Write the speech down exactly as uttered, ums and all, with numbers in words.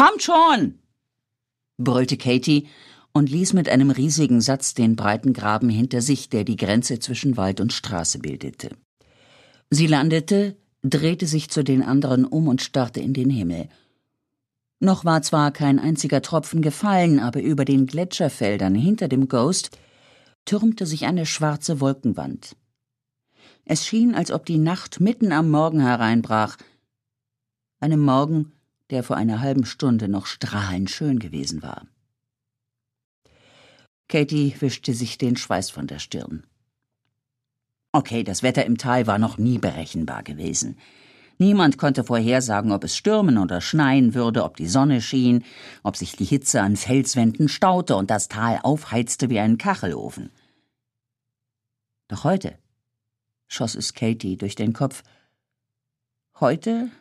»Kommt schon«, brüllte Katie und ließ mit einem riesigen Satz den breiten Graben hinter sich, der die Grenze zwischen Wald und Straße bildete. Sie landete, drehte sich zu den anderen um und starrte in den Himmel. Noch war zwar kein einziger Tropfen gefallen, aber über den Gletscherfeldern hinter dem Ghost türmte sich eine schwarze Wolkenwand. Es schien, als ob die Nacht mitten am Morgen hereinbrach, einem Morgen, der vor einer halben Stunde noch strahlend schön gewesen war. Katie wischte sich den Schweiß von der Stirn. Okay, das Wetter im Tal war noch nie berechenbar gewesen. Niemand konnte vorhersagen, ob es stürmen oder schneien würde, ob die Sonne schien, ob sich die Hitze an Felswänden staute und das Tal aufheizte wie ein Kachelofen. Doch heute, schoss es Katie durch den Kopf, heute